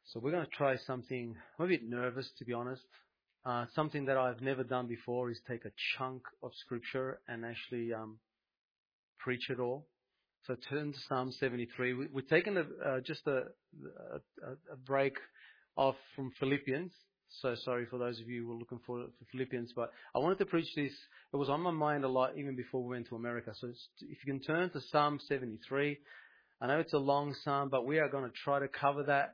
So we're going to try something. I'm a bit nervous, to be honest. Something that I've never done before is take a chunk of scripture and actually preach it all. So turn to Psalm 73. We've taken just a break off from Philippians. So sorry for those of you who were looking for Philippians, but I wanted to preach this. It was on my mind a lot even before we went to America. So if you can turn to Psalm 73. I know it's a long psalm, but we are going to try to cover that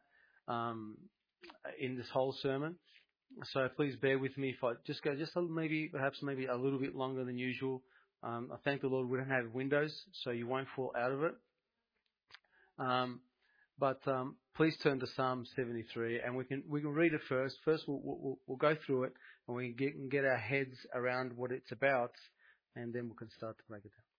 in this whole sermon. So please bear with me if I just go perhaps maybe a little bit longer than usual. I thank the Lord we don't have windows, so you won't fall out of it. But please turn to Psalm 73, and we can read it first. First, we'll go through it, and we can get our heads around what it's about, and then we can start to break it down.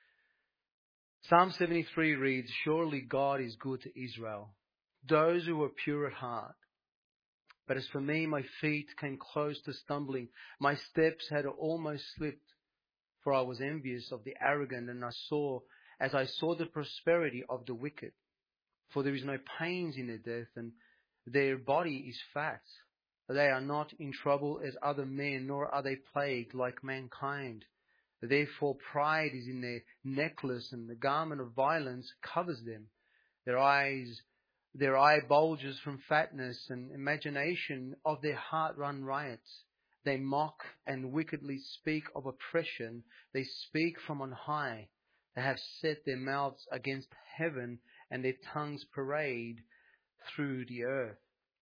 Psalm 73 reads, "Surely God is good to Israel, those who are pure at heart. But as for me, my feet came close to stumbling. My steps had almost slipped, for I was envious of the arrogant, and as I saw the prosperity of the wicked. For there is no pains in their death, and their body is fat. They are not in trouble as other men, nor are they plagued like mankind. Therefore pride is in their necklace, and the garment of violence covers them. Their eye bulges from fatness, and imagination of their heart run riots. They mock and wickedly speak of oppression. They speak from on high. They have set their mouths against heaven, and their tongues parade through the earth.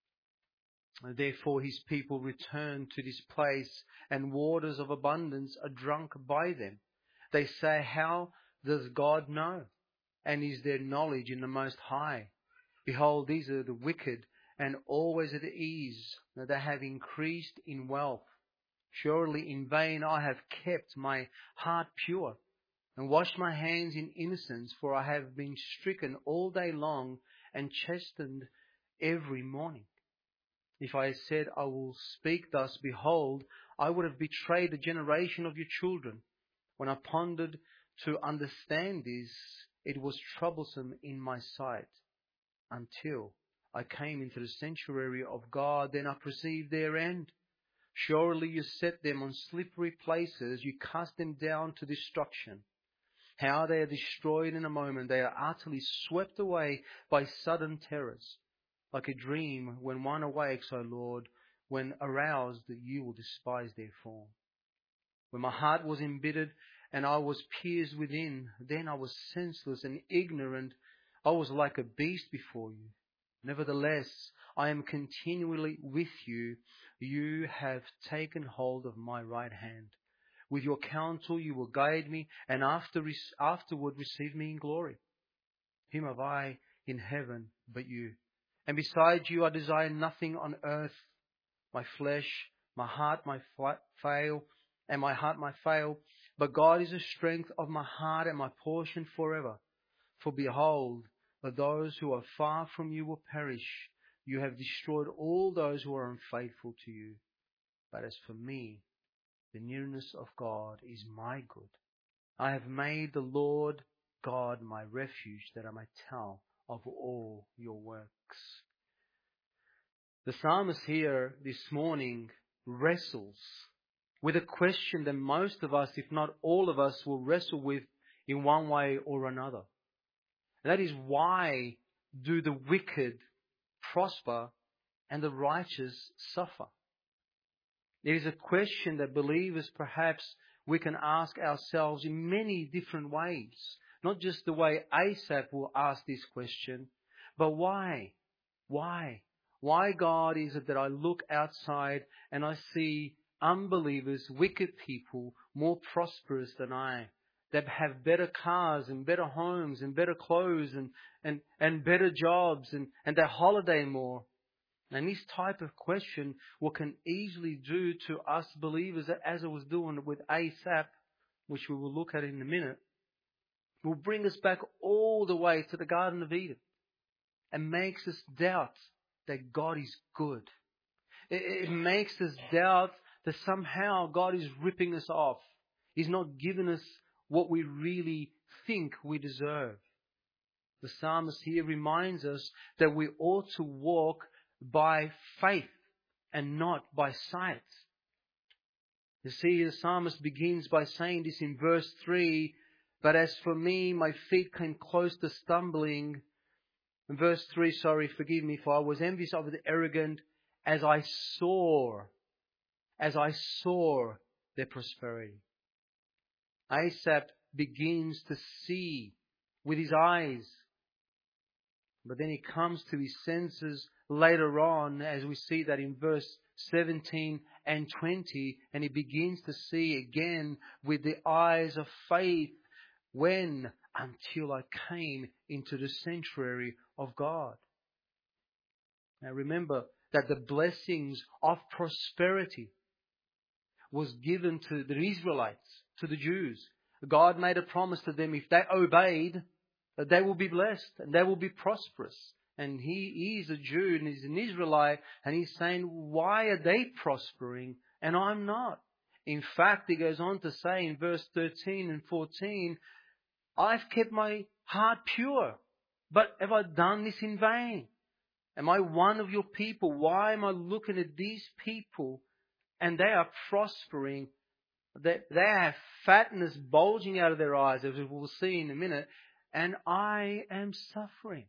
Therefore his people return to this place, and waters of abundance are drunk by them. They say, how does God know? And is there knowledge in the Most High? Behold, these are the wicked, and always at ease. They have increased in wealth. Surely in vain I have kept my heart pure, and washed my hands in innocence, for I have been stricken all day long, and chastened every morning. If I had said, I will speak thus, behold, I would have betrayed the generation of your children. When I pondered to understand this, it was troublesome in my sight, until I came into the sanctuary of God, then I perceived their end. Surely you set them on slippery places, you cast them down to destruction. How they are destroyed in a moment, they are utterly swept away by sudden terrors. Like a dream when one awakes, O Lord, when aroused you will despise their form. When my heart was embittered and I was pierced within, then I was senseless and ignorant. I was like a beast before you. Nevertheless, I am continually with you. You have taken hold of my right hand. With your counsel you will guide me, and afterward receive me in glory. Whom have I in heaven but you? And besides you I desire nothing on earth. My flesh, my heart might fail, and my heart might fail. But God is the strength of my heart and my portion forever. For behold, those who are far from you will perish. You have destroyed all those who are unfaithful to you. But as for me, the nearness of God is my good. I have made the Lord God my refuge, that I may tell of all your works. The psalmist here this morning wrestles with a question that most of us, if not all of us, will wrestle with in one way or another. And that is, why do the wicked prosper and the righteous suffer? It is a question that believers perhaps we can ask ourselves in many different ways. Not just the way Asaph will ask this question, but why? Why? Why, God, is it that I look outside and I see unbelievers, wicked people, more prosperous than I, that have better cars and better homes and better clothes and better jobs and they holiday more? And this type of question, what can easily do to us believers, as it was doing with Asaph, which we will look at in a minute, will bring us back all the way to the Garden of Eden and makes us doubt that God is good. It makes us doubt that somehow God is ripping us off. He's not giving us what we really think we deserve. The psalmist here reminds us that we ought to walk by faith and not by sight. You see, the psalmist begins by saying this in verse 3, "But as for me, my feet came close to stumbling." In verse 3, forgive me, "For I was envious of the arrogant as I saw their prosperity." Asaph begins to see with his eyes. But then he comes to his senses later on, as we see that in verse 17 and 20, and he begins to see again with the eyes of faith. When? Until I came into the sanctuary of God. Now remember that the blessings of prosperity was given to the Israelites, to the Jews. God made a promise to them, if they obeyed, that they will be blessed and they will be prosperous. And he is a Jew and he's an Israelite, and he's saying, why are they prospering and I'm not? In fact, he goes on to say in verse 13 and 14, "I've kept my heart pure, but have I done this in vain? Am I one of your people? Why am I looking at these people and they are prospering? They have fatness bulging out of their eyes, as we will see in a minute, and I am suffering."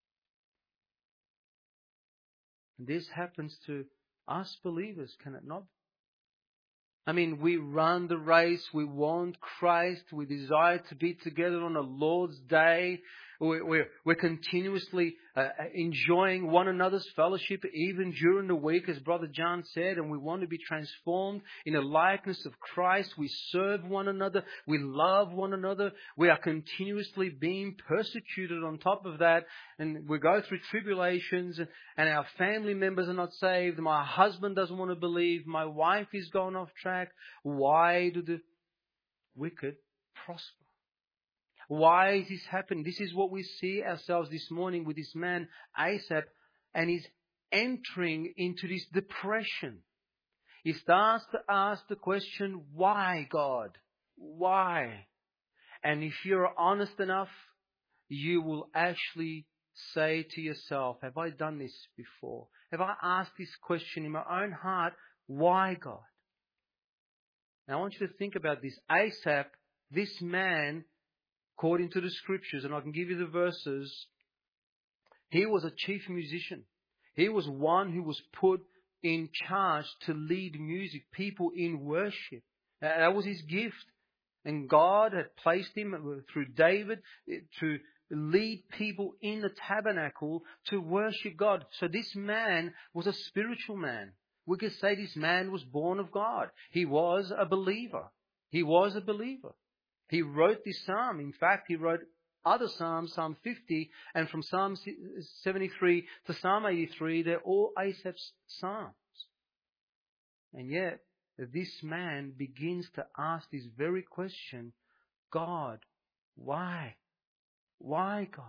This happens to us believers, can it not? I mean, we run the race, we want Christ, we desire to be together on the Lord's Day. We're continuously enjoying one another's fellowship even during the week, as Brother John said, and we want to be transformed in the likeness of Christ. We serve one another, we love one another, we are continuously being persecuted on top of that, and we go through tribulations, and our family members are not saved, my husband doesn't want to believe, my wife is going off track. Why do the wicked prosper? Why is this happening? This is what we see ourselves this morning with this man, Asaph, and he's entering into this depression. He starts to ask the question, why, God? Why? And if you're honest enough, you will actually say to yourself, have I done this before? Have I asked this question in my own heart? Why, God? Now I want you to think about this. Asaph, this man, according to the scriptures, and I can give you the verses, he was a chief musician. He was one who was put in charge to lead music, people in worship. That was his gift. And God had placed him through David to lead people in the tabernacle to worship God. So this man was a spiritual man. We could say this man was born of God. He was a believer. He was a believer. He wrote this psalm. In fact, he wrote other psalms, Psalm 50, and from Psalm 73 to Psalm 83, they're all Asaph's psalms. And yet, this man begins to ask this very question, God, why? Why, God?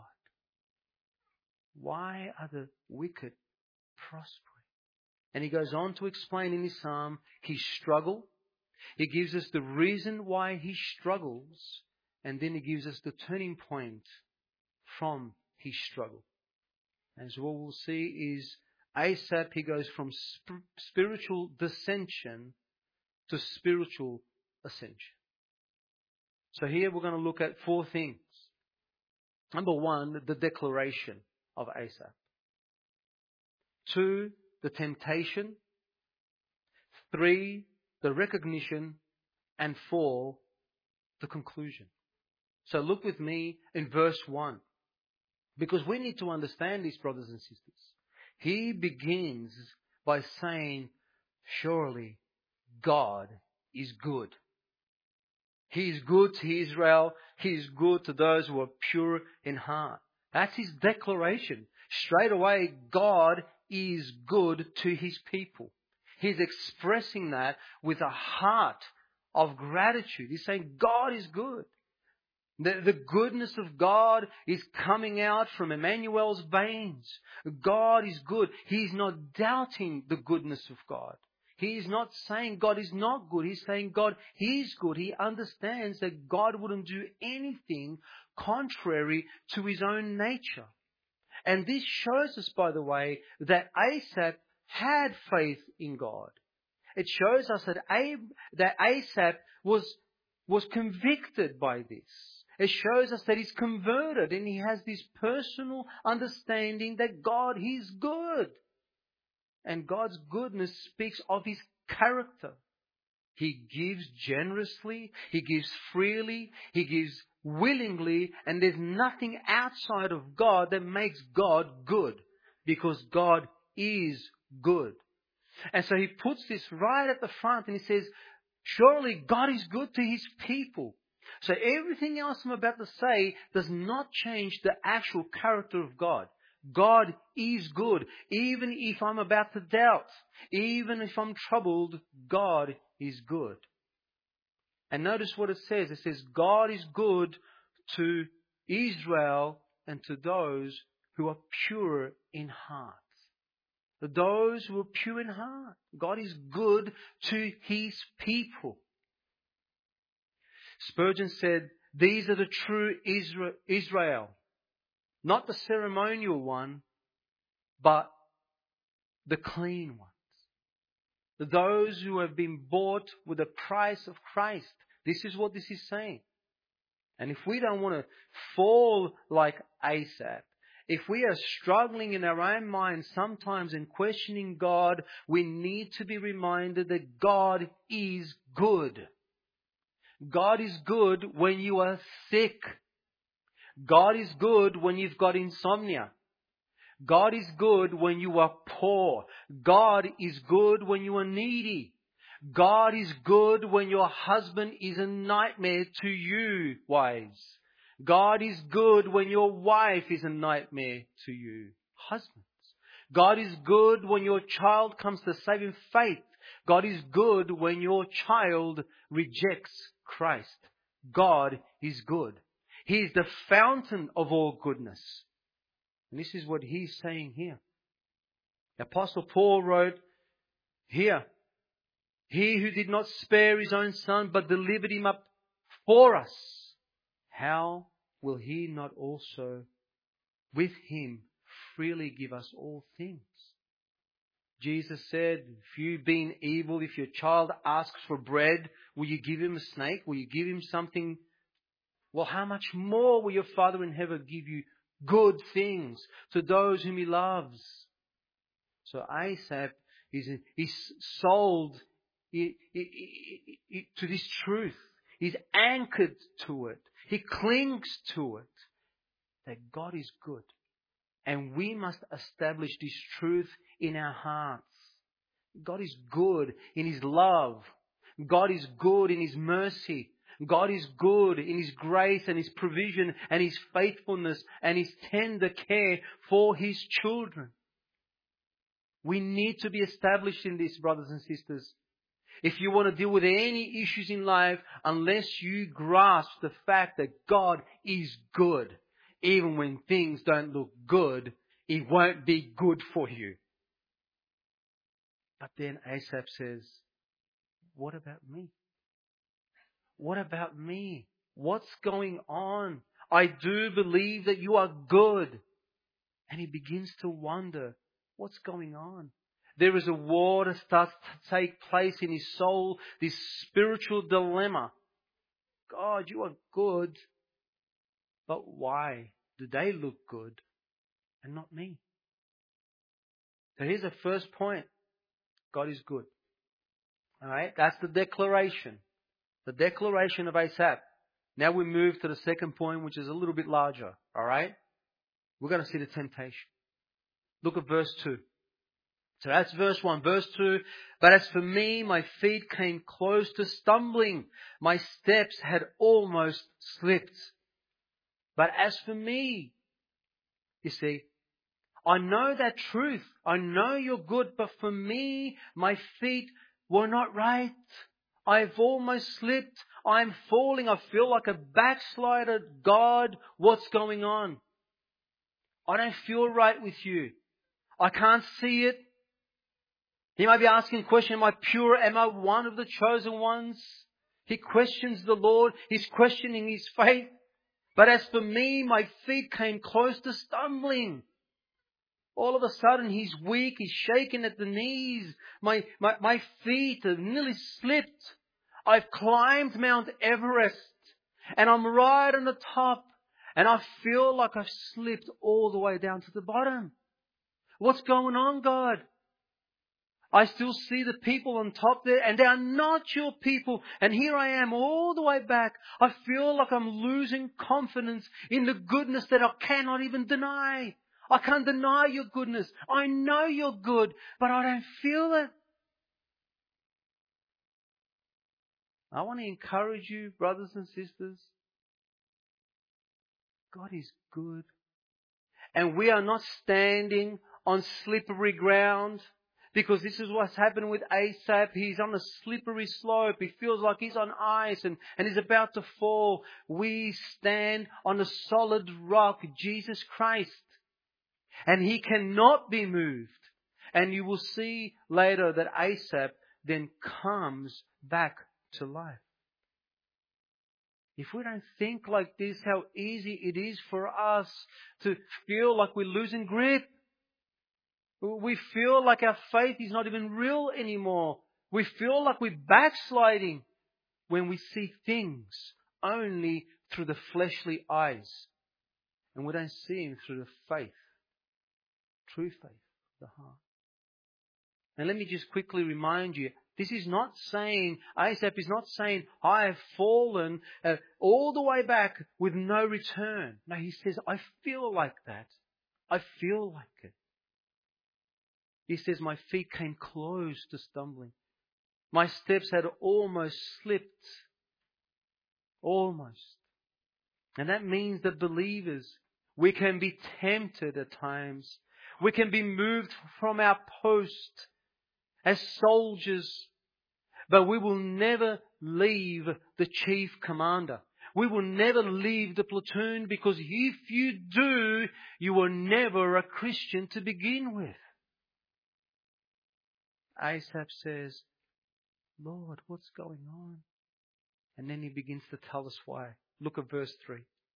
Why are the wicked prospering? And he goes on to explain in his psalm his struggle. He gives us the reason why he struggles, and then he gives us the turning point from his struggle. As what we'll see is Asaph, he goes from spiritual dissension to spiritual ascension. So here we're going to look at 4 things. Number 1, the declaration of Asaph. 2, the temptation. 3, the recognition. And 4, the conclusion. So look with me in verse 1. Because we need to understand this, brothers and sisters. He begins by saying, surely God is good. He is good to Israel. He is good to those who are pure in heart. That's his declaration. Straight away, God is good to his people. He's expressing that with a heart of gratitude. He's saying, God is good. The goodness of God is coming out from Emmanuel's veins. God is good. He's not doubting the goodness of God. He is not saying God is not good. He's saying God is good. He understands that God wouldn't do anything contrary to his own nature. And this shows us, by the way, that Asaph had faith in God. It shows us that Asaph was convicted by this. It shows us that he's converted and he has this personal understanding that God is good. And God's goodness speaks of His character. He gives generously, He gives freely, He gives willingly, and there's nothing outside of God that makes God good, because God is good. And so He puts this right at the front and He says, surely God is good to His people. So everything else I'm about to say does not change the actual character of God. God is good. Even if I'm about to doubt, even if I'm troubled, God is good. And notice what it says. It says, God is good to Israel and to those who are pure in heart. Those who are pure in heart. God is good to His people. Spurgeon said, these are the true Israel. Not the ceremonial one, but the clean ones. Those who have been bought with the price of Christ. This is what this is saying. And if we don't want to fall like Asaph, if we are struggling in our own minds sometimes in questioning God, we need to be reminded that God is good. God is good when you are sick. God is good when you've got insomnia. God is good when you are poor. God is good when you are needy. God is good when your husband is a nightmare to you, wives. God is good when your wife is a nightmare to you, husbands. God is good when your child comes to saving faith. God is good when your child rejects Christ. God is good. He is the fountain of all goodness. And this is what he's saying here. The Apostle Paul wrote here, He who did not spare His own Son, but delivered Him up for us, how will He not also with Him freely give us all things? Jesus said, if you being evil, if your child asks for bread, will you give him a snake? Will you give him something? Well, how much more will your Father in heaven give you good things to those whom He loves? So Asaph is sold to this truth. He's anchored to it. He clings to it. That God is good. And we must establish this truth in our hearts. God is good in His love. God is good in His mercy. God is good in His grace and His provision and His faithfulness and His tender care for His children. We need to be established in this, brothers and sisters. If you want to deal with any issues in life, unless you grasp the fact that God is good, even when things don't look good, it won't be good for you. But then Asaph says, what about me? What about me? What's going on? I do believe that you are good. And he begins to wonder, what's going on? There is a war that starts to take place in his soul, this spiritual dilemma. God, you are good. But why do they look good and not me? So here's the first point. God is good. Alright, that's the declaration. The declaration of Asaph. Now we move to the second point, which is a little bit larger. Alright? We're going to see the temptation. Look at verse 2. So that's verse 1. Verse 2, but as for me, my feet came close to stumbling. My steps had almost slipped. But as for me, you see, I know that truth. I know you're good, but for me, my feet were not right. I've almost slipped. I'm falling. I feel like a backslider. God, what's going on? I don't feel right with you. I can't see it. He might be asking the question, am I pure? Am I one of the chosen ones? He questions the Lord. He's questioning his faith. But as for me, my feet came close to stumbling. All of a sudden, he's weak. He's shaking at the knees. My feet have nearly slipped. I've climbed Mount Everest. And I'm right on the top. And I feel like I've slipped all the way down to the bottom. What's going on, God? I still see the people on top there, and they are not your people. And here I am all the way back. I feel like I'm losing confidence in the goodness that I cannot even deny. I can't deny your goodness. I know you're good, but I don't feel it. I want to encourage you, brothers and sisters. God is good. And we are not standing on slippery ground. Because this is what's happened with Asaph. He's on a slippery slope. He feels like he's on ice and he's about to fall. We stand on a solid rock, Jesus Christ. And he cannot be moved. And you will see later that Asaph then comes back to life. If we don't think like this, how easy it is for us to feel like we're losing grip. We feel like our faith is not even real anymore. We feel like we're backsliding when we see things only through the fleshly eyes. And we don't see Him through the faith, true faith of the heart. And let me just quickly remind you, this is not saying, Asaph is not saying, I have fallen all the way back with no return. No, he says, I feel like that. I feel like it. He says, my feet came close to stumbling. My steps had almost slipped. Almost. And that means that believers, we can be tempted at times. We can be moved from our post as soldiers. But we will never leave the chief commander. We will never leave the platoon, because if you do, you were never a Christian to begin with. Asaph says, Lord, what's going on? And then he begins to tell us why. Look at verse 3.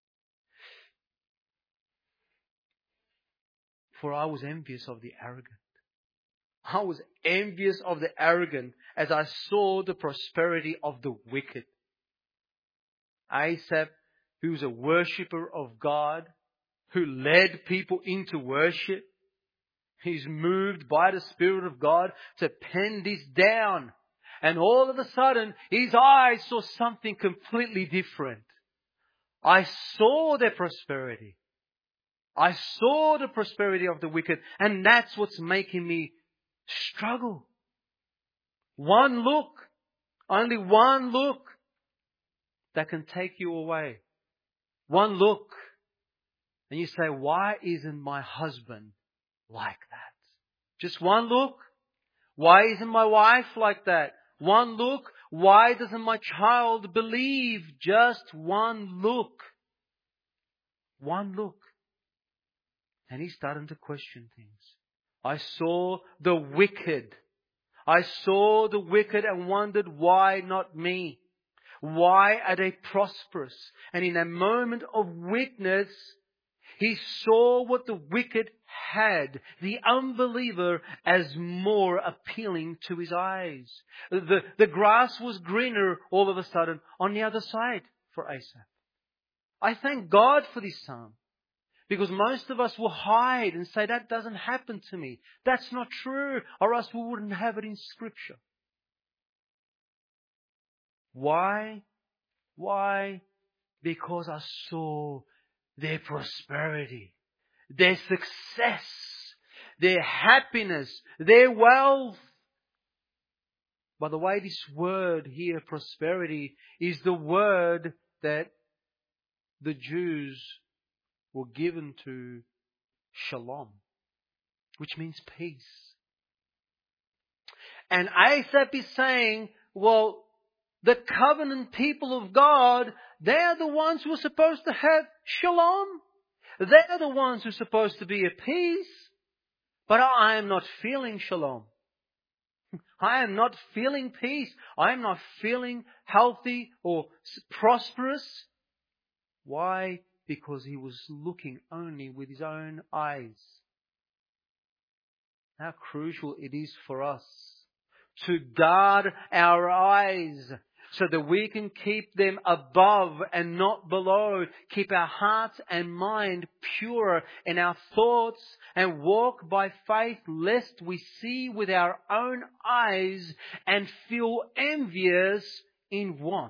For I was envious of the arrogant. I was envious of the arrogant as I saw the prosperity of the wicked. Asaph, who was a worshipper of God, who led people into worship, he's moved by the Spirit of God to pen this down. And all of a sudden, his eyes saw something completely different. I saw their prosperity. I saw the prosperity of the wicked. And that's what's making me struggle. One look, only one look, that can take you away. One look. And you say, why isn't my husband like that? Just one look. Why isn't my wife like that? One look. Why doesn't my child believe? Just one look. One look. And he's starting to question things. I saw the wicked. I saw the wicked and wondered, why not me? Why are they prosperous? And in a moment of weakness, he saw what the wicked had, the unbeliever, as more appealing to his eyes. The grass was greener all of a sudden on the other side for Asaph. I thank God for this psalm, because most of us will hide and say, that doesn't happen to me. That's not true, or else we wouldn't have it in Scripture. Why? Why? Because I saw their prosperity, their success, their happiness, their wealth. By the way, this word here, prosperity, is the word that the Jews were given to shalom, which means peace. And Asaph is saying, well, the covenant people of God, they're the ones who are supposed to have shalom. They're the ones who are supposed to be at peace. But I am not feeling shalom. I am not feeling peace. I am not feeling healthy or prosperous. Why? Because he was looking only with his own eyes. How crucial it is for us to guard our eyes so that we can keep them above and not below. Keep our hearts and mind pure in our thoughts and walk by faith, lest we see with our own eyes and feel envious in want.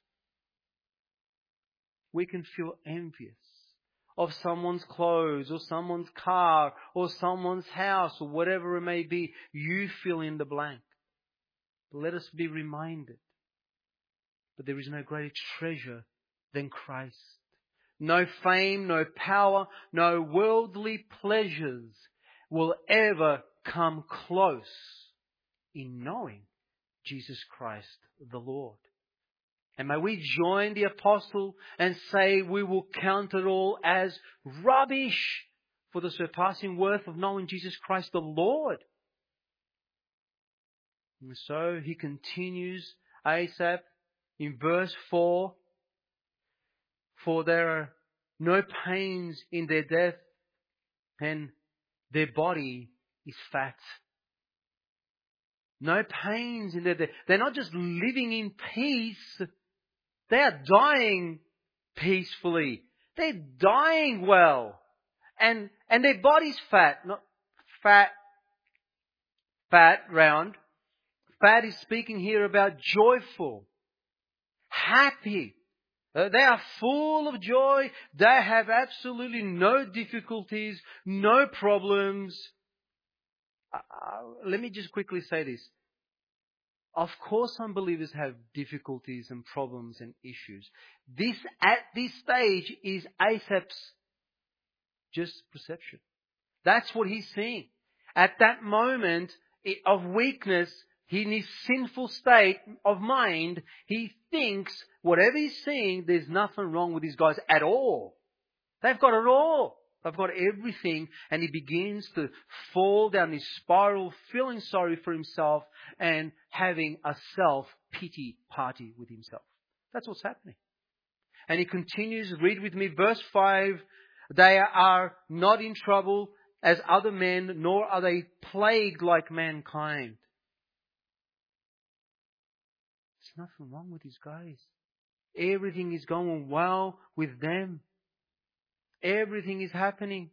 We can feel envious of someone's clothes or someone's car or someone's house or whatever it may be. You fill in the blank. Let us be reminded that there is no greater treasure than Christ. No fame, no power, no worldly pleasures will ever come close in knowing Jesus Christ the Lord. And may we join the apostle and say we will count it all as rubbish for the surpassing worth of knowing Jesus Christ the Lord. And so he continues, Asaph, in verse 4, for there are no pains in their death, and their body is fat. No pains in their death. They're not just living in peace, they are dying peacefully. They're dying well. And their body's fat. Not fat, round. Fat is speaking here about joyful, happy. They are full of joy. They have absolutely no difficulties, no problems. Let me just quickly say this. Of course, unbelievers have difficulties and problems and issues. This, at this stage, is Asaph's just perception. That's what he's seeing. At that moment of weakness, in his sinful state of mind, he thinks whatever he's seeing, there's nothing wrong with these guys at all. They've got it all. They've got everything. And he begins to fall down this spiral, feeling sorry for himself and having a self-pity party with himself. That's what's happening. And he continues, read with me, verse 5. They are not in trouble as other men, nor are they plagued like mankind. There's nothing wrong with these guys. Everything is going well with them. Everything is happening.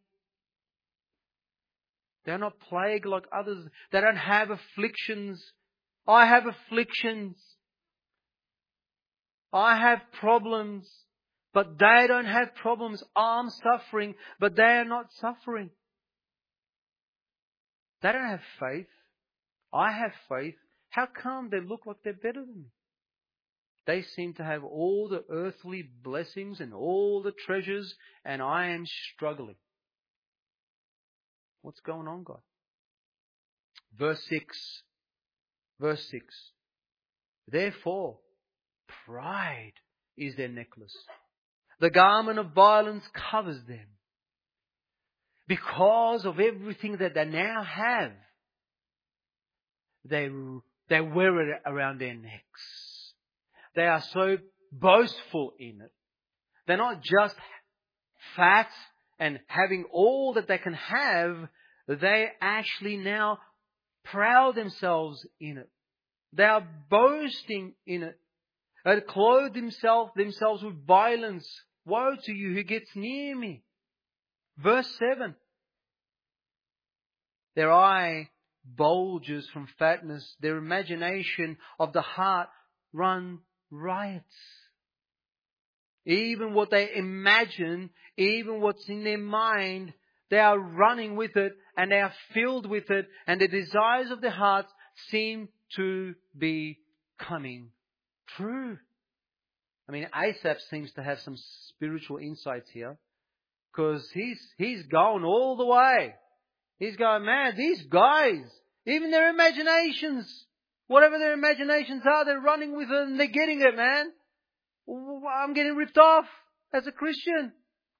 They're not plagued like others. They don't have afflictions. I have afflictions. I have problems. But they don't have problems. I'm suffering, but they are not suffering. They don't have faith. I have faith. How come they look like they're better than me? They seem to have all the earthly blessings and all the treasures, and I am struggling. What's going on, God? Verse 6. Therefore, pride is their necklace. The garment of violence covers them. Because of everything that they now have, they wear it around their necks. They are so boastful in it. They're not just fat and having all that they can have. They actually now proud themselves in it. They are boasting in it. They clothe themselves with violence. Woe to you who gets near me. Verse 7. Their eye bulges from fatness. Their imagination of the heart run riots. Even what they imagine, even what's in their mind, they are running with it and they are filled with it, and the desires of their hearts seem to be coming true. I mean, Asaph seems to have some spiritual insights here, because he's going all the way. He's going, man, these guys, even their imaginations, whatever their imaginations are, they're running with it and they're getting it, man. I'm getting ripped off as a Christian.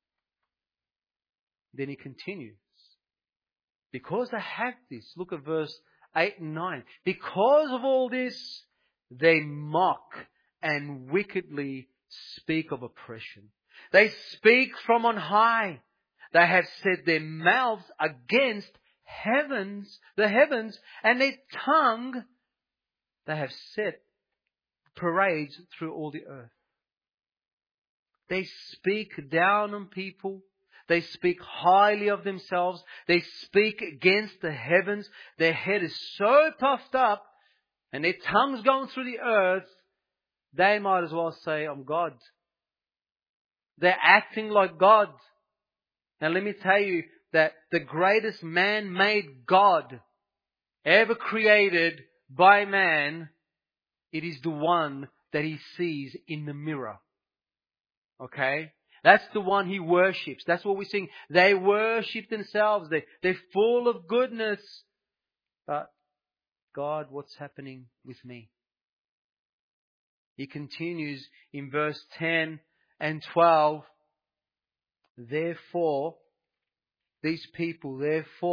Then he continues. Because they have this, look at verse 8 and 9. Because of all this, they mock and wickedly speak of oppression. They speak from on high. They have set their mouths against the heavens, and their tongue they have set parades through all the earth. They speak down on people. They speak highly of themselves. They speak against the heavens. Their head is so puffed up and their tongue's going through the earth, they might as well say, I'm God. They're acting like God. Now let me tell you that the greatest man-made God ever created by man, it is the one that he sees in the mirror. Okay? That's the one he worships. That's what we sing. They worship themselves. They're full of goodness. But God, what's happening with me? He continues in verse 10 and 12. Therefore, his people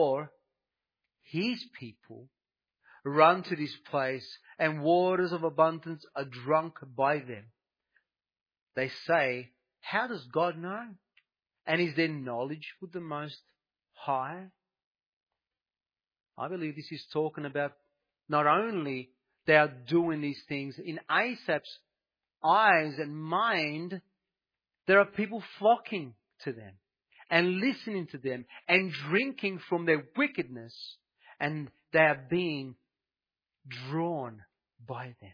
run to this place, and waters of abundance are drunk by them. They say, how does God know? And is there knowledge with the Most High? I believe this is talking about not only they are doing these things, in Asaph's eyes and mind, there are people flocking to them and listening to them and drinking from their wickedness, and they are being drawn by them.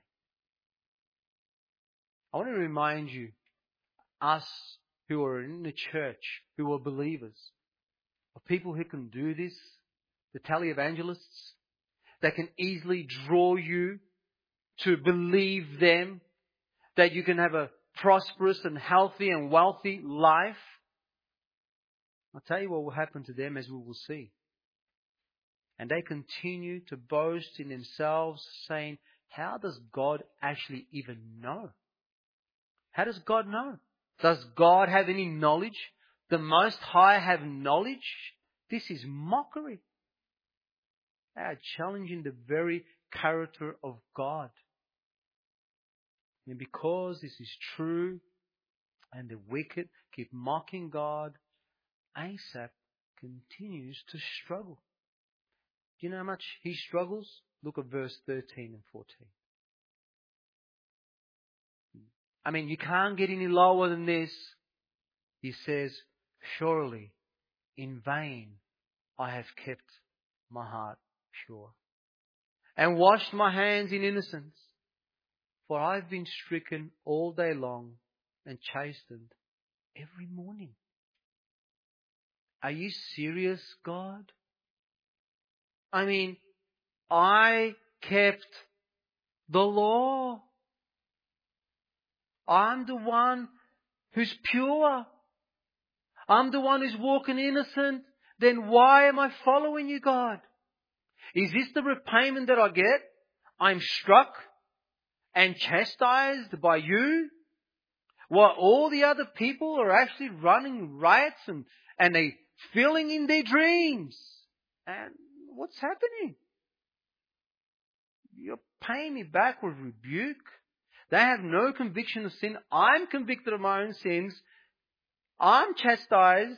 I want to remind you, us who are in the church, who are believers, of people who can do this, the televangelists, that can easily draw you to believe them, that you can have a prosperous and healthy and wealthy life. I'll tell you what will happen to them, as we will see. And they continue to boast in themselves, saying, how does God actually even know? How does God know? Does God have any knowledge? The Most High have knowledge? This is mockery. They are challenging the very character of God. And because this is true, and the wicked keep mocking God, Asaph continues to struggle. Do you know how much he struggles? Look at verse 13 and 14. I mean, you can't get any lower than this. He says, surely in vain I have kept my heart pure and washed my hands in innocence, for I've been stricken all day long and chastened every morning. Are you serious, God? I mean, I kept the law. I'm the one who's pure. I'm the one who's walking innocent. Then why am I following you, God? Is this the repayment that I get? I'm struck and chastised by you, while all the other people are actually running riots and they filling in their dreams. And what's happening? You're paying me back with rebuke. They have no conviction of sin. I'm convicted of my own sins. I'm chastised.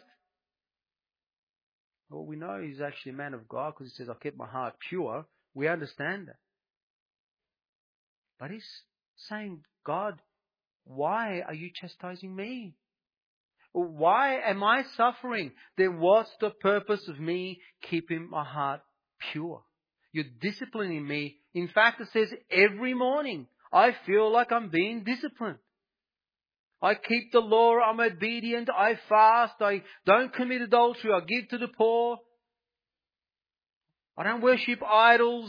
Well, we know he's actually a man of God because he says, I kept my heart pure. We understand that. But he's saying, God, why are you chastising me? Why am I suffering? Then what's the purpose of me keeping my heart pure? You're disciplining me. In fact, it says every morning I feel like I'm being disciplined. I keep the law, I'm obedient, I fast, I don't commit adultery, I give to the poor. I don't worship idols.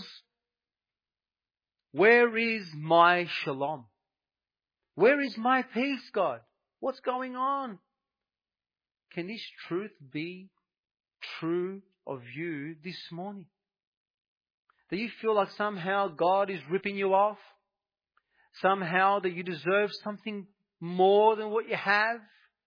Where is my shalom? Where is my peace, God? What's going on? Can this truth be true of you this morning? Do you feel like somehow God is ripping you off? Somehow that you deserve something more than what you have?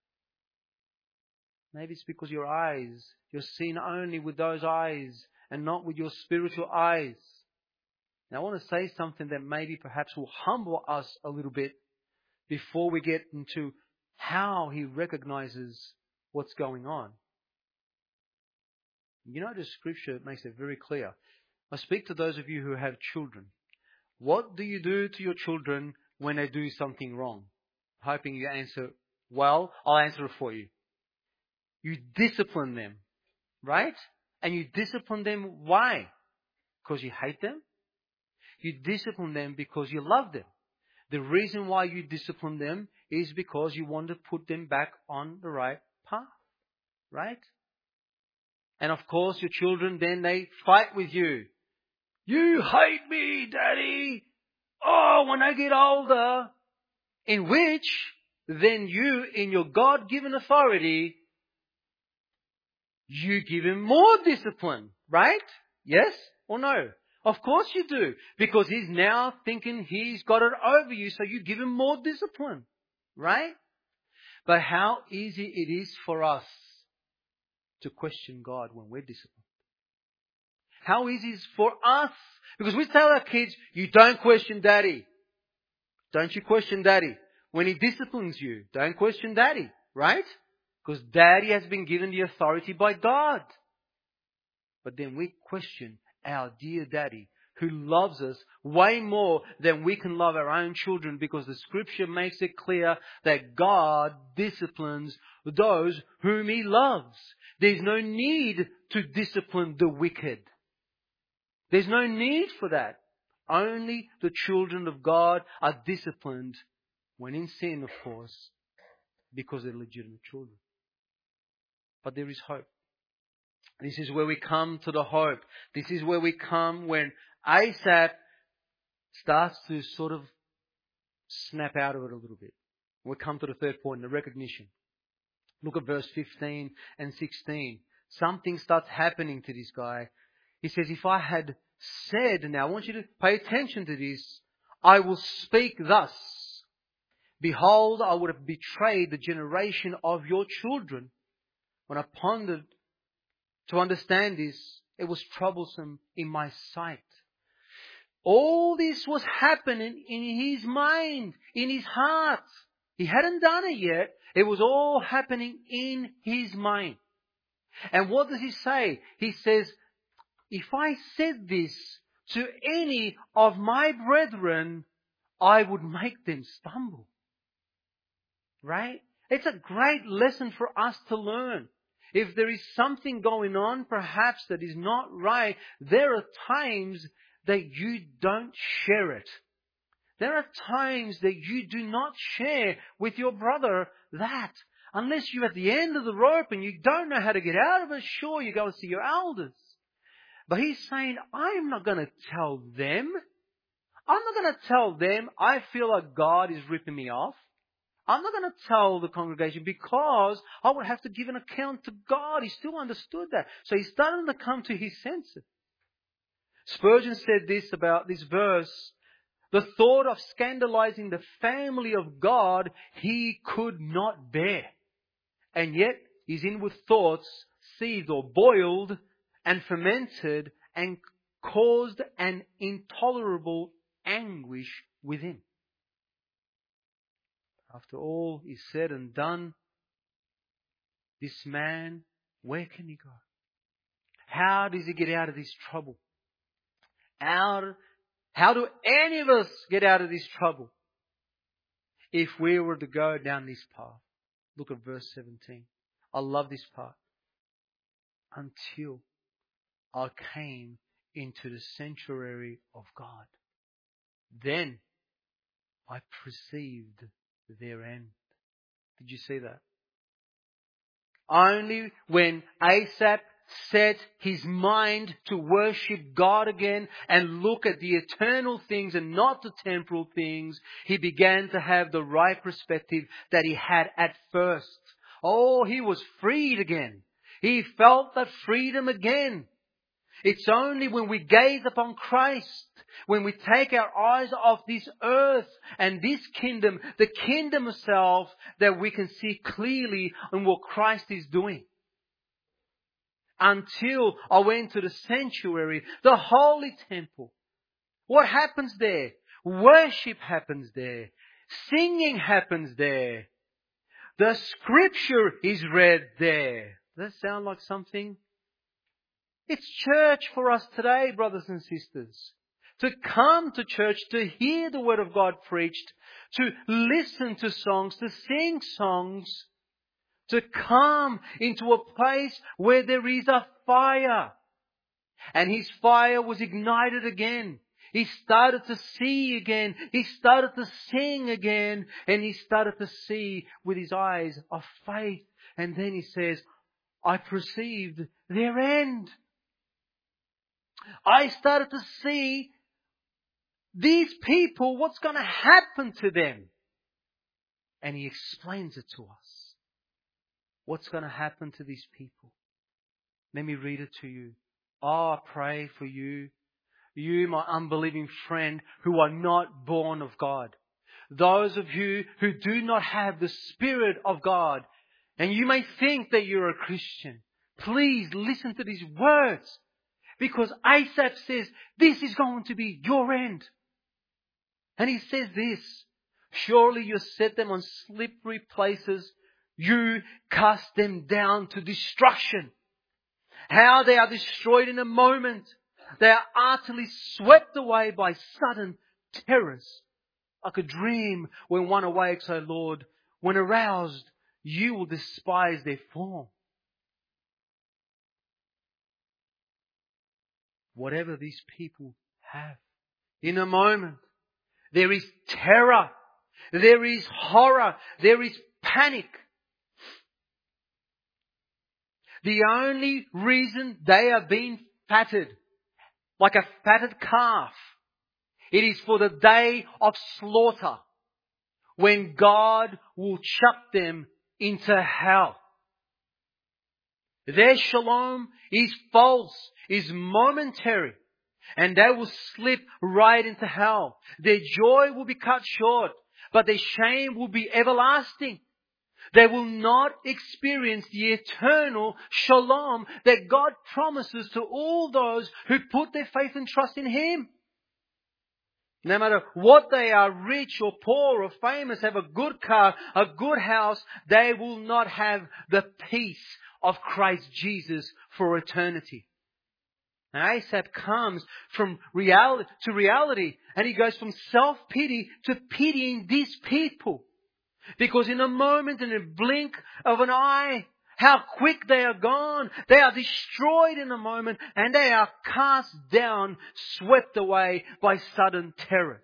Maybe it's because your eyes, you're seeing only with those eyes and not with your spiritual eyes. Now I want to say something that maybe perhaps will humble us a little bit before we get into how He recognizes what's going on. You know, the scripture makes it very clear. I speak to those of you who have children. What do you do to your children when they do something wrong? Hoping you answer, well, I'll answer it for you. You discipline them, right? And you discipline them, why? Because you hate them? You discipline them because you love them. The reason why you discipline them is because you want to put them back on the right path, right? And of course, your children, then they fight with you. You hate me, Daddy. Oh, when I get older. In which, then you, in your God-given authority, you give him more discipline, right? Yes or no? Of course you do. Because he's now thinking he's got it over you, so you give him more discipline, right? But how easy it is for us to question God when we're disciplined. How easy it is for us. Because we tell our kids, you don't question Daddy. Don't you question Daddy. When he disciplines you, don't question Daddy, right? Because Daddy has been given the authority by God. But then we question our dear Daddy, who loves us way more than we can love our own children, because the scripture makes it clear that God disciplines those whom he loves. There's no need to discipline the wicked. There's no need for that. Only the children of God are disciplined when in sin, of course, because they're legitimate children. But there is hope. This is where we come to the hope. This is where we come when Asaph starts to sort of snap out of it a little bit. We come to the third point, the recognition. Look at verse 15 and 16. Something starts happening to this guy. He says, if I had said, now I want you to pay attention to this, I will speak thus. Behold, I would have betrayed the generation of your children. When I pondered to understand this, it was troublesome in my sight. All this was happening in his mind, in his heart. He hadn't done it yet. It was all happening in his mind. And what does he say? He says, if I said this to any of my brethren, I would make them stumble. Right? It's a great lesson for us to learn. If there is something going on, perhaps that is not right, there are times that you don't share it. There are times that you do not share with your brother that. Unless you're at the end of the rope and you don't know how to get out of it, sure, you go and see your elders. But he's saying, I'm not going to tell them. I'm not going to tell them I feel like God is ripping me off. I'm not going to tell the congregation because I would have to give an account to God. He still understood that. So he's starting to come to his senses. Spurgeon said this about this verse. The thought of scandalizing the family of God he could not bear. And yet his inward thoughts seethed or boiled and fermented and caused an intolerable anguish within. After all is said and done, this man, where can he go? How does he get out of this trouble? How do any of us get out of this trouble? If we were to go down this path. Look at verse 17. I love this part. Until I came into the sanctuary of God. Then I perceived their end. Did you see that? Only when Asaph set his mind to worship God again and look at the eternal things and not the temporal things, he began to have the right perspective that he had at first. Oh, he was freed again. He felt that freedom again. It's only when we gaze upon Christ, when we take our eyes off this earth and this kingdom, the kingdom itself, that we can see clearly on what Christ is doing. Until I went to the sanctuary, the holy temple. What happens there? Worship happens there. Singing happens there. The scripture is read there. Does that sound like something It's church for us today, brothers and sisters. To come to church, to hear the Word of God preached, to listen to songs, to sing songs, to come into a place where there is a fire. And His fire was ignited again. He started to see again. He started to sing again. And he started to see with his eyes of faith. And then he says, I perceived their end. I started to see these people, what's going to happen to them. And he explains it to us. What's going to happen to these people? Let me read it to you. Oh, I pray for you, my unbelieving friend, who are not born of God. Those of you who do not have the Spirit of God. And you may think that you're a Christian. Please listen to these words. Because Asaph says, this is going to be your end. And he says this, surely you set them on slippery places. You cast them down to destruction. How they are destroyed in a moment. They are utterly swept away by sudden terrors. Like a dream when one awakes, O Lord. When aroused, you will despise their form. Whatever these people have, in a moment, there is terror, there is horror, there is panic. The only reason they are being fatted, like a fatted calf, it is for the day of slaughter, when God will chuck them into hell. Their shalom is false, is momentary, and they will slip right into hell. Their joy will be cut short, but their shame will be everlasting. They will not experience the eternal shalom that God promises to all those who put their faith and trust in Him. No matter what they are, rich or poor or famous, have a good car, a good house, they will not have the peace of Christ Jesus for eternity. And Asaph comes from reality to reality, and he goes from self-pity to pitying these people. Because in a moment, in a blink of an eye, how quick they are gone. They are destroyed in a moment, and they are cast down, swept away by sudden terrors.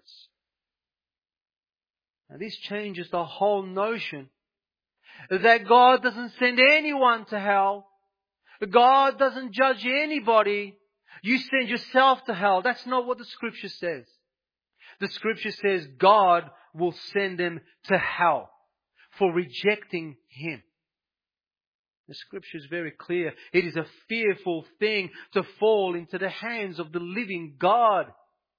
Now this changes the whole notion that God doesn't send anyone to hell. God doesn't judge anybody. You send yourself to hell. That's not what the Scripture says. The Scripture says God will send them to hell for rejecting Him. The Scripture is very clear. It is a fearful thing to fall into the hands of the living God.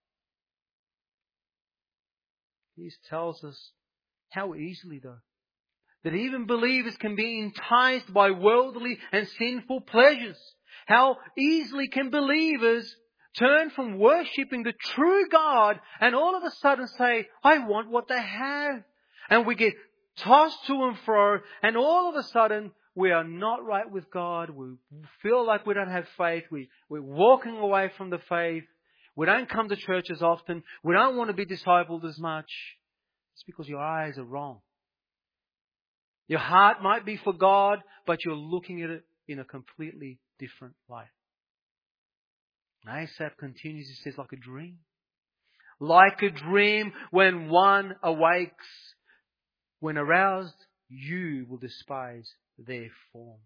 He tells us how easily, though, that even believers can be enticed by worldly and sinful pleasures. How easily can believers turn from worshipping the true God and all of a sudden say, I want what they have. And we get tossed to and fro, and all of a sudden we are not right with God. We feel like we don't have faith. We're walking away from the faith. We don't come to church as often. We don't want to be discipled as much. It's because your eyes are wrong. Your heart might be for God, but you're looking at it in a completely different light. Asaph continues, he says, like a dream. Like a dream when one awakes. When aroused, you will despise their form.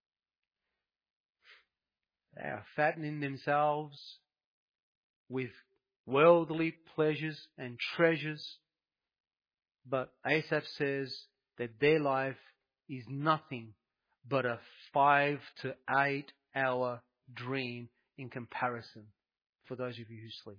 They are fattening themselves with worldly pleasures and treasures. But Asaph says that their life is nothing but a 5 to 8 hour dream in comparison for those of you who sleep.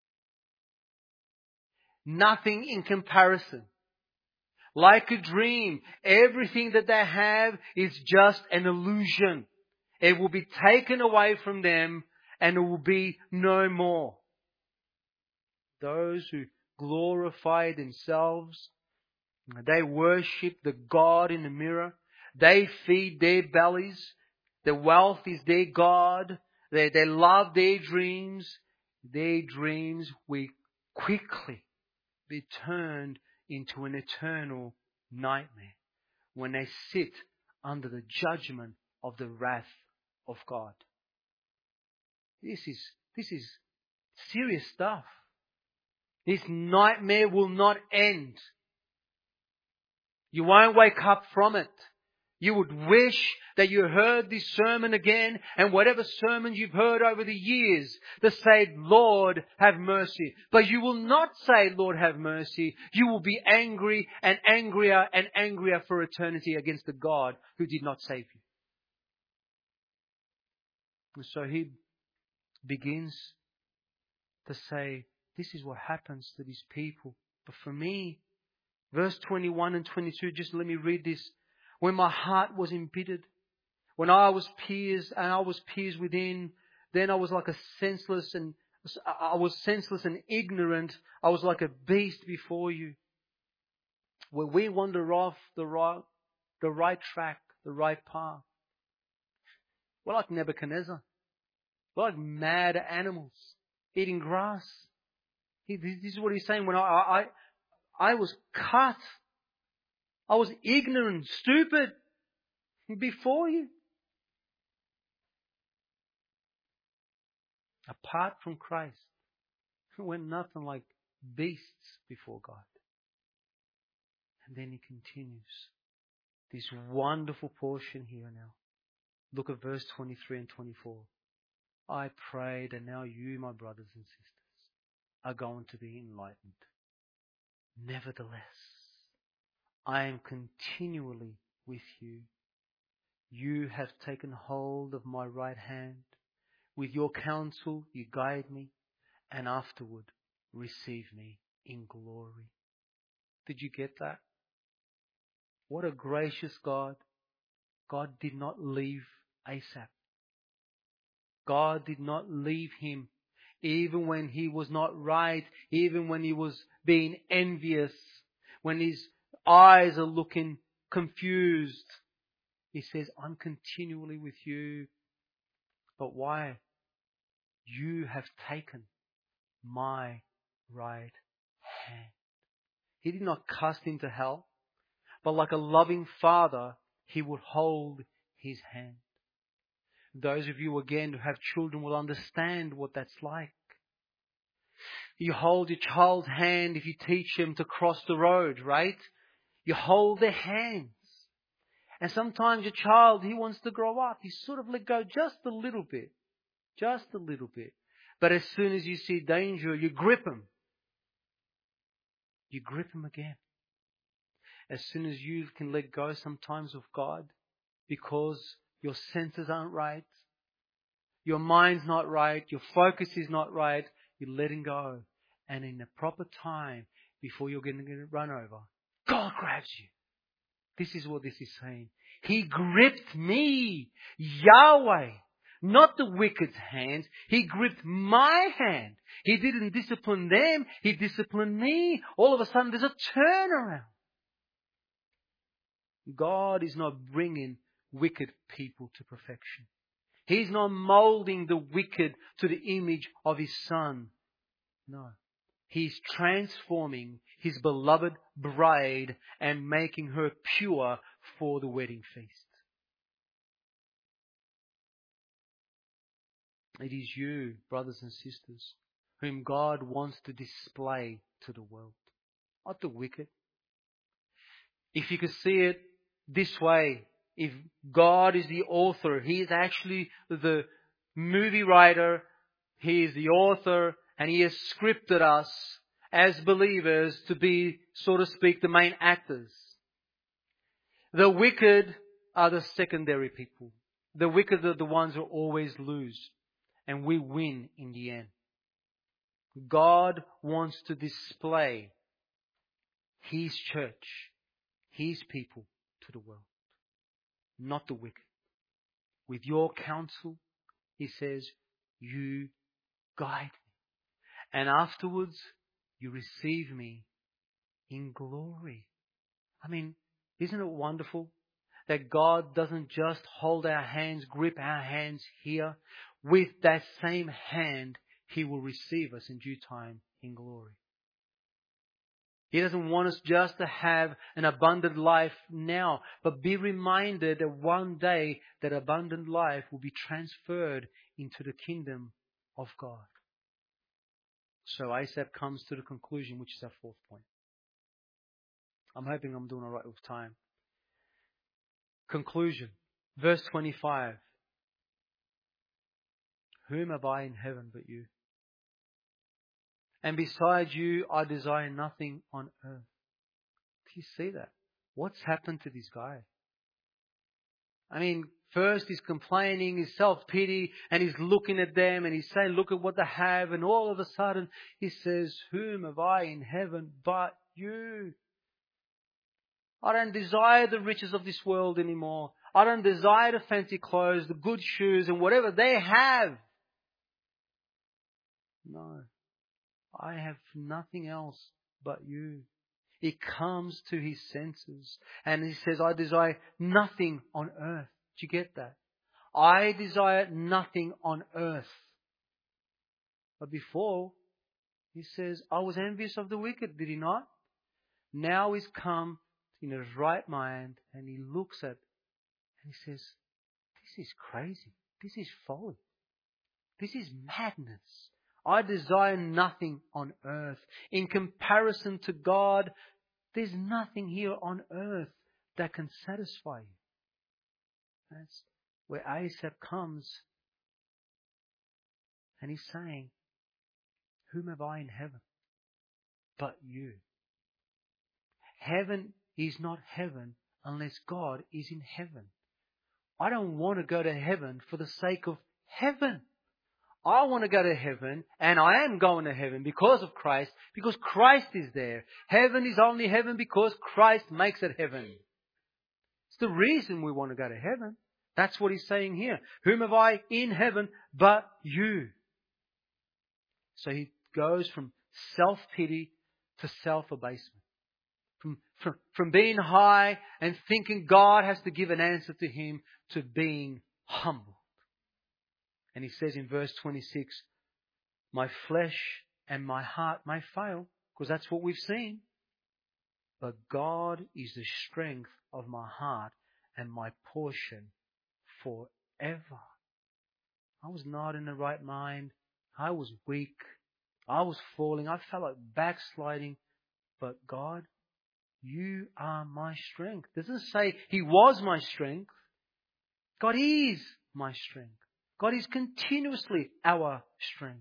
Nothing in comparison. Like a dream, everything that they have is just an illusion. It will be taken away from them and it will be no more. Those who glorify themselves, they worship the God in the mirror. They feed their bellies. The wealth is their God. They love their dreams. Their dreams will quickly be turned into an eternal nightmare when they sit under the judgment of the wrath of God. This is serious stuff. This nightmare will not end. You won't wake up from it. You would wish that you heard this sermon again, and whatever sermons you've heard over the years that say, Lord, have mercy. But you will not say, Lord, have mercy. You will be angry and angrier and angrier for eternity against the God who did not save you. And so he begins to say, this is what happens to these people. But for me, verse 21 and 22, just let me read this. When my heart was embittered, when I was pierced within, then I was like I was senseless and ignorant. I was like a beast before you. When we wander off the right track, the right path, we're like Nebuchadnezzar. We're like mad animals eating grass. This is what he's saying. When I was cut, I was ignorant, stupid before you. Apart from Christ, we're nothing like beasts before God. And then he continues this wonderful portion here now. Look at verse 23 and 24. I pray that now you, my brothers and sisters, are going to be enlightened. Nevertheless, I am continually with you. You have taken hold of my right hand. With your counsel you guide me, and afterward receive me in glory. Did you get that? What a gracious God. God did not leave Asaph. God did not leave him, even when he was not right, even when he was being envious, when his eyes are looking confused. He says, I'm continually with you. But why? You have taken my right hand. He did not cast him to hell, but like a loving father, he would hold his hand. Those of you, again, who have children will understand what that's like. You hold your child's hand if you teach him to cross the road, right? You hold their hands. And sometimes your child, he wants to grow up. You sort of let go just a little bit. Just a little bit. But as soon as you see danger, you grip him. You grip him again. As soon as you can let go sometimes of God, because your senses aren't right, your mind's not right, your focus is not right, you let him go. And in the proper time, before you're going to get run over, God grabs you. This is what this is saying. He gripped me, Yahweh, not the wicked's hand. He gripped my hand. He didn't discipline them. He disciplined me. All of a sudden, there's a turnaround. God is not bringing wicked people to perfection. He's not molding the wicked to the image of His Son. No. He's transforming His beloved bride and making her pure for the wedding feast. It is you, brothers and sisters, whom God wants to display to the world, not the wicked. If you could see it this way, if God is the author, He is actually the movie writer, He is the author, and He has scripted us as believers to be, so to speak, the main actors. The wicked are the secondary people. The wicked are the ones who always lose, and we win in the end. God wants to display His church, His people to the world, not the wicked. With your counsel, He says, you guide me. And afterwards, you receive me in glory. I mean, isn't it wonderful that God doesn't just hold our hands, grip our hands here. With that same hand, He will receive us in due time in glory. He doesn't want us just to have an abundant life now, but be reminded that one day that abundant life will be transferred into the kingdom of God. So Asaph comes to the conclusion, which is our fourth point. I'm hoping I'm doing all right with time. Conclusion. Verse 25. Whom have I in heaven but you? And besides you, I desire nothing on earth. Do you see that? What's happened to this guy? I mean, first he's complaining, he's self-pity, and he's looking at them, and he's saying, look at what they have, and all of a sudden he says, whom have I in heaven but you? I don't desire the riches of this world anymore. I don't desire the fancy clothes, the good shoes, and whatever they have. No. I have nothing else but you. He comes to his senses and he says, I desire nothing on earth. Do you get that? I desire nothing on earth. But before, he says, I was envious of the wicked, did he not? Now he's come in his right mind and he looks at and he says, this is crazy. This is folly. This is madness. I desire nothing on earth. In comparison to God, there's nothing here on earth that can satisfy you. That's where Asaph comes and he's saying, whom have I in heaven but you? Heaven is not heaven unless God is in heaven. I don't want to go to heaven for the sake of heaven. I want to go to heaven, and I am going to heaven because of Christ, because Christ is there. Heaven is only heaven because Christ makes it heaven. It's the reason we want to go to heaven. That's what he's saying here. Whom have I in heaven but you? So he goes from self-pity to self-abasement. From being high and thinking God has to give an answer to him to being humble. And he says in verse 26, my flesh and my heart may fail, because that's what we've seen. But God is the strength of my heart and my portion forever. I was not in the right mind. I was weak. I was falling. I felt like backsliding. But God, you are my strength. It doesn't say He was my strength. God is my strength. God is continuously our strength.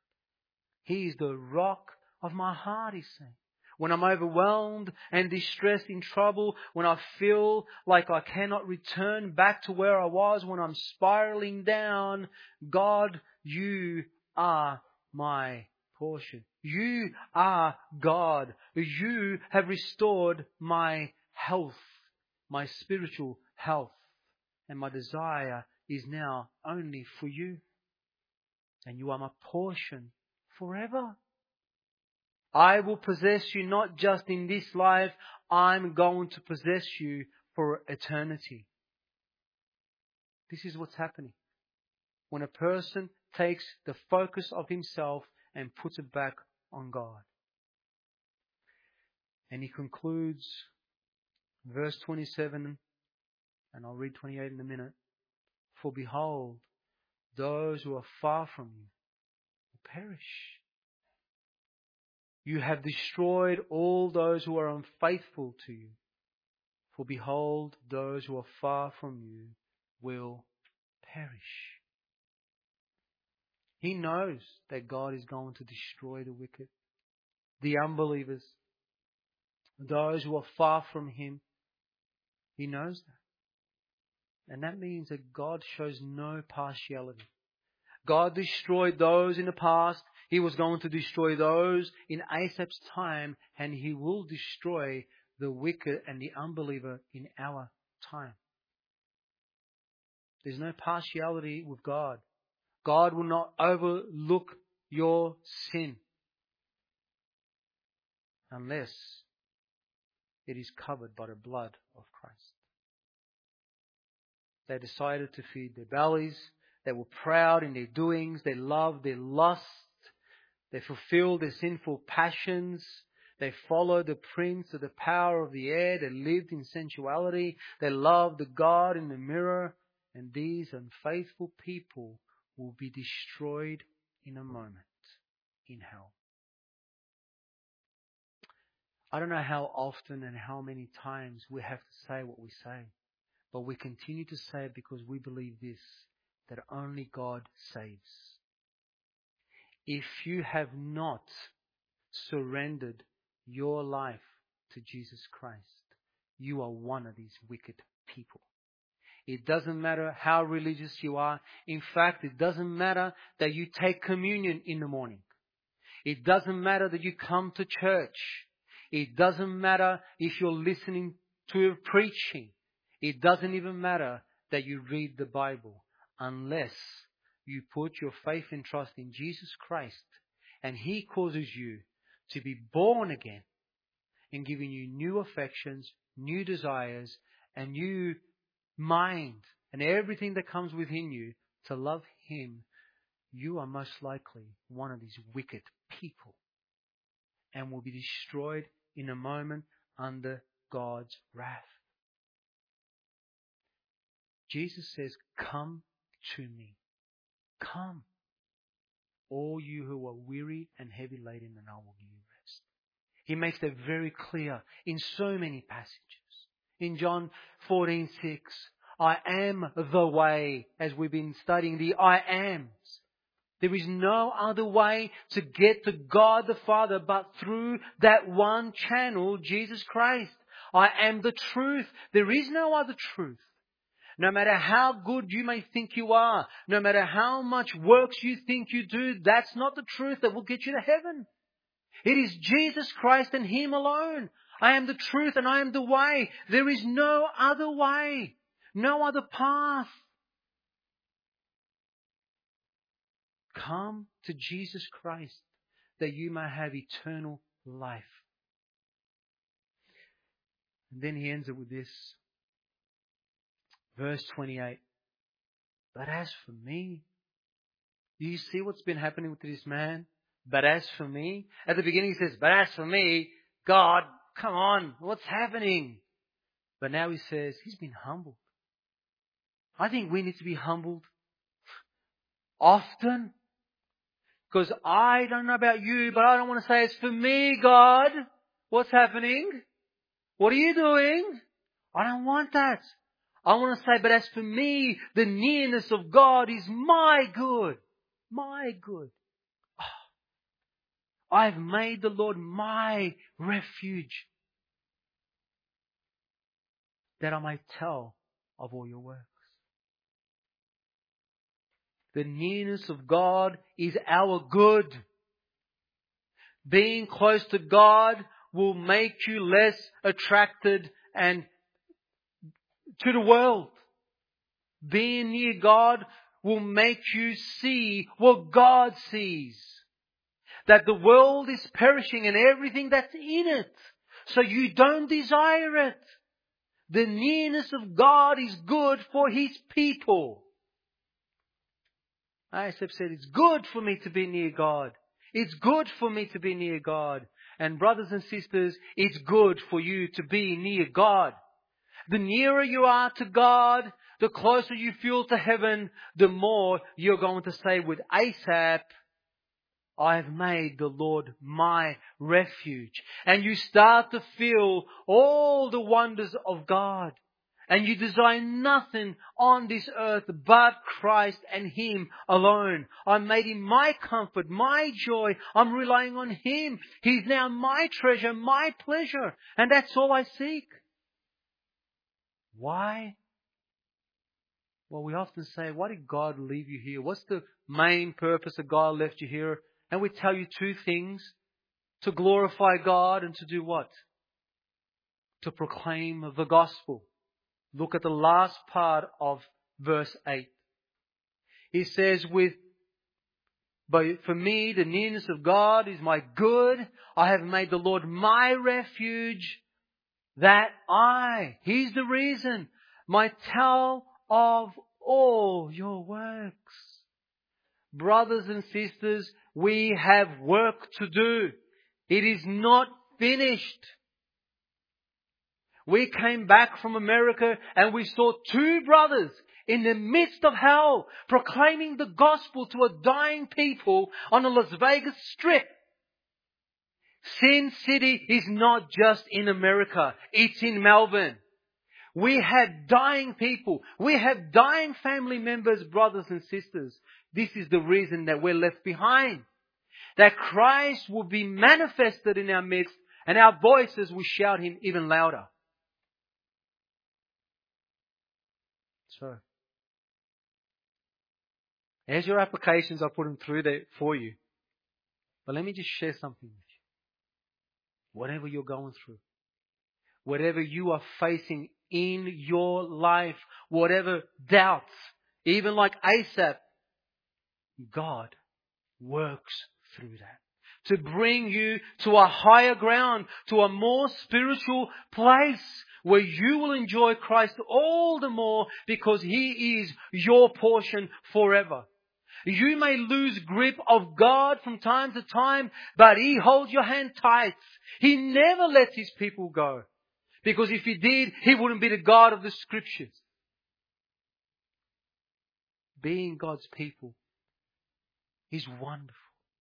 He is the rock of my heart, he's saying. When I'm overwhelmed and distressed in trouble, when I feel like I cannot return back to where I was, when I'm spiraling down, God, you are my portion. You are God. You have restored my health, my spiritual health, and my desire is now only for you. And you are my portion forever. I will possess you not just in this life, I'm going to possess you for eternity. This is what's happening. When a person takes the focus of himself and puts it back on God. And he concludes verse 27, and I'll read 28 in a minute. For behold, those who are far from you will perish. You have destroyed all those who are unfaithful to you. For behold, those who are far from you will perish. He knows that God is going to destroy the wicked, the unbelievers, those who are far from Him. He knows that. And that means that God shows no partiality. God destroyed those in the past. He was going to destroy those in Asaph's time, and He will destroy the wicked and the unbeliever in our time. There's no partiality with God. God will not overlook your sin unless it is covered by the blood of Christ. They decided to feed their bellies. They were proud in their doings. They loved their lust. They fulfilled their sinful passions. They followed the prince of the power of the air. They lived in sensuality. They loved the God in the mirror. And these unfaithful people will be destroyed in a moment in hell. I don't know how often and how many times we have to say what we say. But we continue to say it because we believe this, that only God saves. If you have not surrendered your life to Jesus Christ, you are one of these wicked people. It doesn't matter how religious you are. In fact, it doesn't matter that you take communion in the morning. It doesn't matter that you come to church. It doesn't matter if you're listening to a preaching. It doesn't even matter that you read the Bible unless you put your faith and trust in Jesus Christ and He causes you to be born again and giving you new affections, new desires, and new mind and everything that comes within you to love Him. You are most likely one of these wicked people and will be destroyed in a moment under God's wrath. Jesus says, come to me. Come, all you who are weary and heavy laden, and I will give you rest. He makes that very clear in so many passages. In John 14:6, I am the way, as we've been studying the I ams. There is no other way to get to God the Father but through that one channel, Jesus Christ. I am the truth. There is no other truth. No matter how good you may think you are, no matter how much works you think you do, that's not the truth that will get you to heaven. It is Jesus Christ and Him alone. I am the truth and I am the way. There is no other way, no other path. Come to Jesus Christ that you may have eternal life. And then He ends it with this. Verse 28. But as for me, do you see what's been happening with this man? But as for me, at the beginning He says, but as for me, God, come on, what's happening? But now He says, He's been humbled. I think we need to be humbled often. Because I don't know about you, but I don't want to say it's for me, God. What's happening? What are you doing? I don't want that. I want to say, but as for me, the nearness of God is my good. My good. Oh, I've made the Lord my refuge, that I might tell of all your works. The nearness of God is our good. Being close to God will make you less attracted and to the world. Being near God will make you see what God sees. That the world is perishing and everything that's in it. So you don't desire it. The nearness of God is good for His people. Asaph said, it's good for me to be near God. It's good for me to be near God. And brothers and sisters, it's good for you to be near God. The nearer you are to God, the closer you feel to heaven, the more you're going to say with Asaph, I have made the Lord my refuge. And you start to feel all the wonders of God. And you desire nothing on this earth but Christ and Him alone. I made Him my comfort, my joy. I'm relying on Him. He's now my treasure, my pleasure. And that's all I seek. Why? Well, we often say, why did God leave you here? What's the main purpose that God left you here? And we tell you two things. To glorify God and to do what? To proclaim the gospel. Look at the last part of verse 8. He says, but for me, the nearness of God is my good. I have made the Lord my refuge, that He's the reason, might tell of all your works. Brothers and sisters, we have work to do. It is not finished. We came back from America and we saw two brothers in the midst of hell proclaiming the gospel to a dying people on a Las Vegas strip. Sin City is not just in America. It's in Melbourne. We had dying people. We have dying family members, brothers and sisters. This is the reason that we're left behind. That Christ will be manifested in our midst and our voices will shout Him even louder. So, as your applications, I put them through there for you. But let me just share something with you. Whatever you're going through, whatever you are facing in your life, whatever doubts, even like Asaph, God works through that to bring you to a higher ground, to a more spiritual place where you will enjoy Christ all the more because He is your portion forever. You may lose grip of God from time to time, but He holds your hand tight. He never lets His people go. Because if He did, He wouldn't be the God of the Scriptures. Being God's people is wonderful.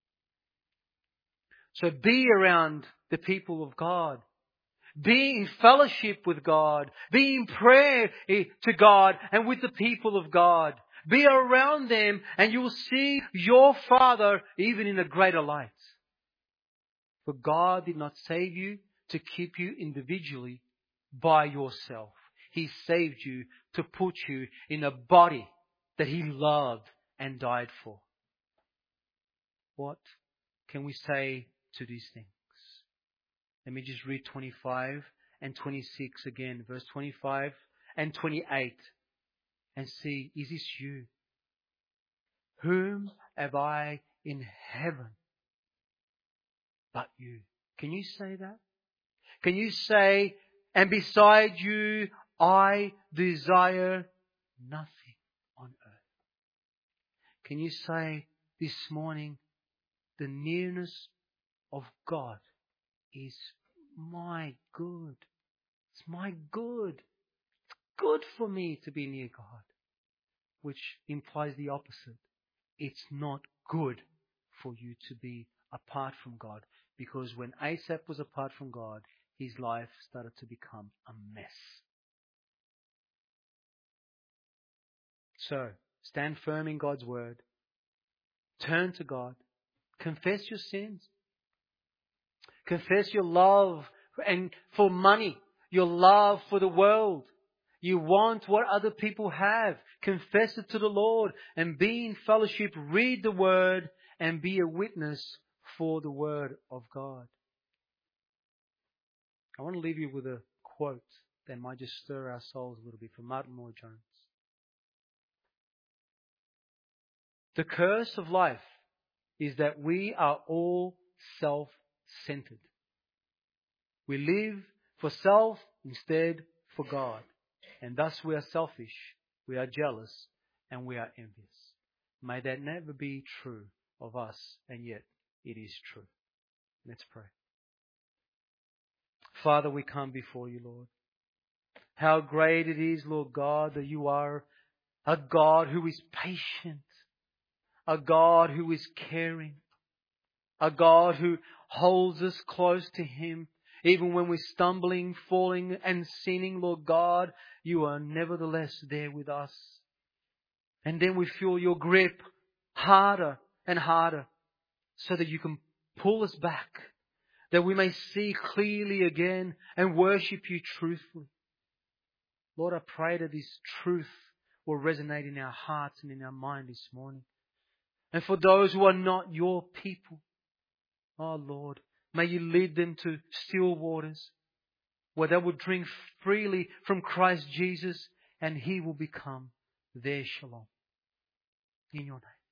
So be around the people of God. Be in fellowship with God. Be in prayer to God and with the people of God. Be around them and you will see your Father even in a greater light. For God did not save you to keep you individually by yourself. He saved you to put you in a body that He loved and died for. What can we say to these things? Let me just read 25 and 26 again. Verse 25 and 28. And see, is this you? Whom have I in heaven but you? Can you say that? Can you say, and beside you, I desire nothing on earth? Can you say this morning, the nearness of God is my good. It's my good. It's good for me to be near God. Which implies the opposite. It's not good for you to be apart from God. Because when Asaph was apart from God, his life started to become a mess. So, stand firm in God's word. Turn to God. Confess your sins. Confess your love and for money, your love for the world. You want what other people have. Confess it to the Lord and be in fellowship. Read the Word and be a witness for the Word of God. I want to leave you with a quote that might just stir our souls a little bit from Martin Lloyd-Jones. The curse of life is that we are all self-centered. We live for self instead for God. And thus we are selfish, we are jealous, and we are envious. May that never be true of us, and yet it is true. Let's pray. Father, we come before you, Lord. How great it is, Lord God, that you are a God who is patient, a God who is caring, a God who holds us close to Him. Even when we're stumbling, falling and sinning, Lord God, you are nevertheless there with us. And then we feel your grip harder and harder so that you can pull us back, that we may see clearly again and worship you truthfully. Lord, I pray that this truth will resonate in our hearts and in our mind this morning. And for those who are not your people, oh Lord, may you lead them to still waters where they will drink freely from Christ Jesus and He will become their shalom. In your name.